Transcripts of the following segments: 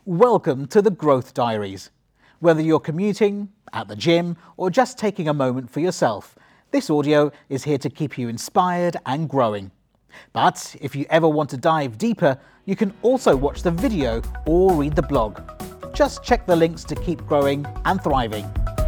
Welcome to the Growth Diaries. Whether you're commuting, at the gym, or just taking a moment for yourself, this audio is here to keep you inspired and growing. But if you ever want to dive deeper, you can also watch the video or read the blog. Just check the links to keep growing and thriving.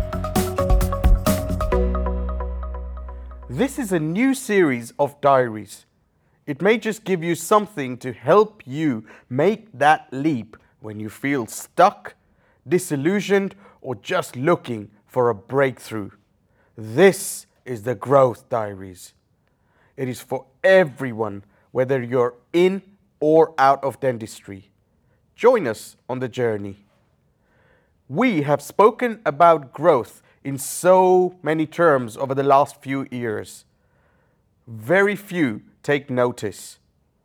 This is a new series of diaries. It may just give you something to help you make that leap when you feel stuck, disillusioned, or just looking for a breakthrough. This is the Growth Diaries. It is for everyone, whether you're in or out of dentistry. Join us on the journey. We have spoken about growth in so many terms over the last few years. Very few take notice.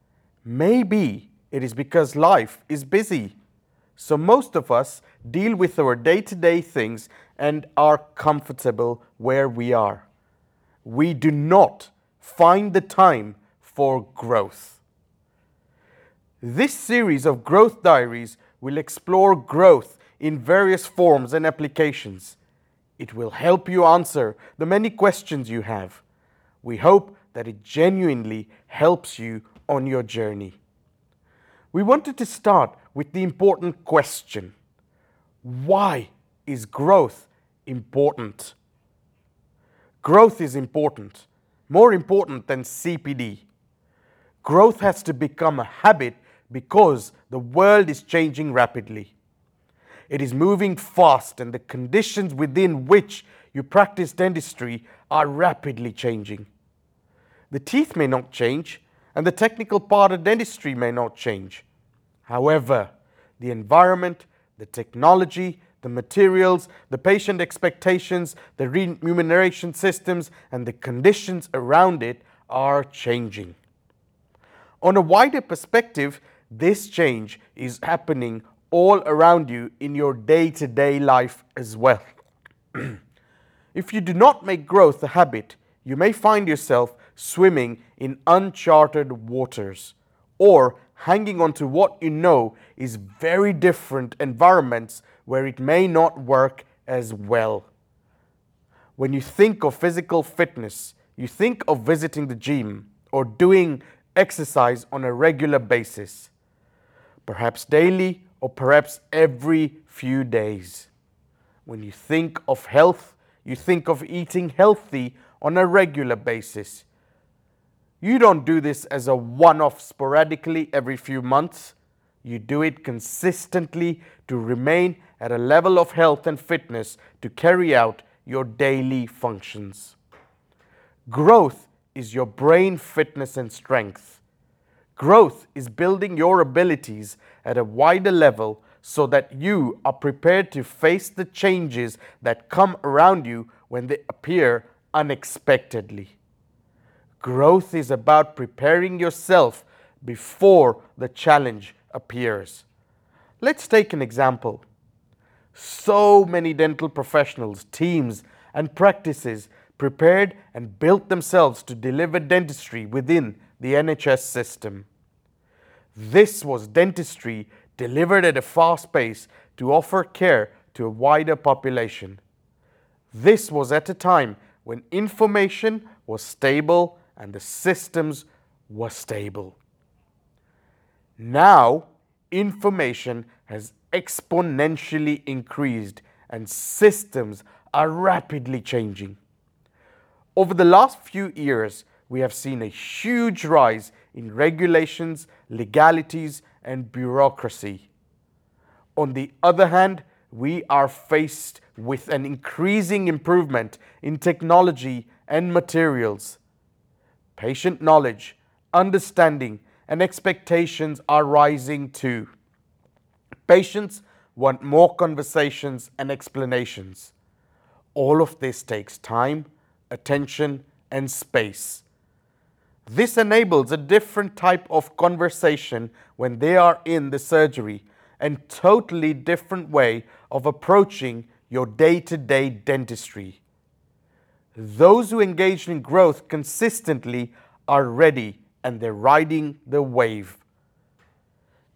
Maybe it is because life is busy. So most of us deal with our day-to-day things and are comfortable where we are. We do not find the time for growth. This series of Growth Diaries will explore growth in various forms and applications. It will help you answer the many questions you have. We hope that it genuinely helps you on your journey. We wanted to start with the important question: why is growth important? Growth is important, more important than CPD. Growth has to become a habit because the world is changing rapidly. It is moving fast, and the conditions within which you practice dentistry are rapidly changing. The teeth may not change, and the technical part of dentistry may not change. However, the environment, the technology, the materials, the patient expectations, the remuneration systems, and the conditions around it are changing. On a wider perspective, this change is happening all around you in your day-to-day life as well. If you do not make growth a habit, you may find yourself swimming in uncharted waters, or hanging on to what you know is very different environments where it may not work as well. When you think of physical fitness, you think of visiting the gym or doing exercise on a regular basis, perhaps daily or perhaps every few days. When you think of health, you think of eating healthy on a regular basis. You don't do this as a one-off sporadically every few months. You do it consistently to remain at a level of health and fitness to carry out your daily functions. Growth is your brain fitness and strength. Growth is building your abilities at a wider level so that you are prepared to face the changes that come around you when they appear unexpectedly. Growth is about preparing yourself before the challenge appears. Let's take an example. So many dental professionals, teams, and practices prepared and built themselves to deliver dentistry within the NHS system. This was dentistry delivered at a fast pace to offer care to a wider population. This was at a time when information was stable and the systems were stable. Now, information has exponentially increased and systems are rapidly changing. Over the last few years, we have seen a huge rise in regulations, legalities, and bureaucracy. On the other hand, we are faced with an increasing improvement in technology and materials. Patient knowledge, understanding, and expectations are rising too. Patients want more conversations and explanations. All of this takes time, attention, and space. This enables a different type of conversation when they are in the surgery, and totally different way of approaching your day-to-day dentistry. Those who engage in growth consistently are ready and they're riding the wave.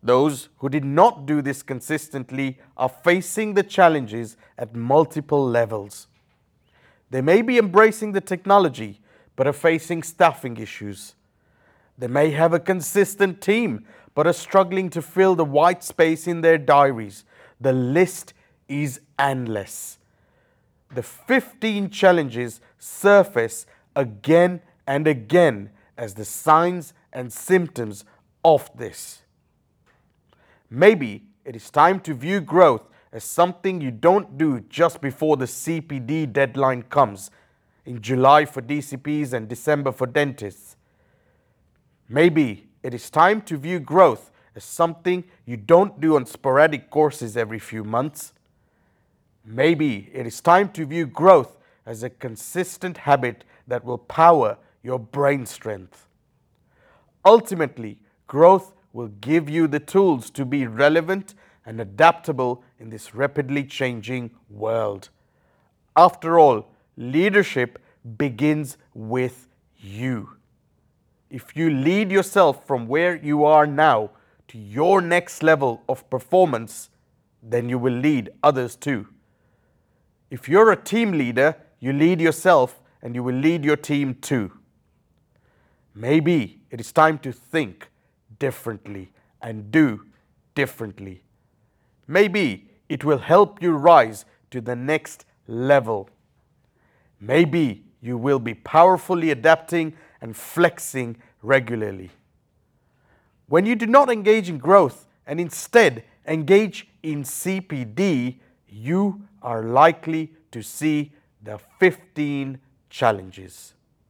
Those who did not do this consistently are facing the challenges at multiple levels. They may be embracing the technology, but are facing staffing issues. They may have a consistent team, but are struggling to fill the white space in their diaries. The list is endless. The 15 challenges surface again and again as the signs and symptoms of this. Maybe it is time to view growth as something you don't do just before the CPD deadline comes, in July for DCPs and December for dentists. Maybe it is time to view growth as something you don't do on sporadic courses every few months. Maybe it is time to view growth as a consistent habit that will power your brain strength. Ultimately, growth will give you the tools to be relevant and adaptable in this rapidly changing world. After all, leadership begins with you. If you lead yourself from where you are now to your next level of performance, then you will lead others too. If you're a team leader, you lead yourself and you will lead your team too. Maybe it is time to think differently and do differently. Maybe it will help you rise to the next level. Maybe you will be powerfully adapting and flexing regularly. When you do not engage in growth and instead engage in CPD, you are likely to see the 15 challenges.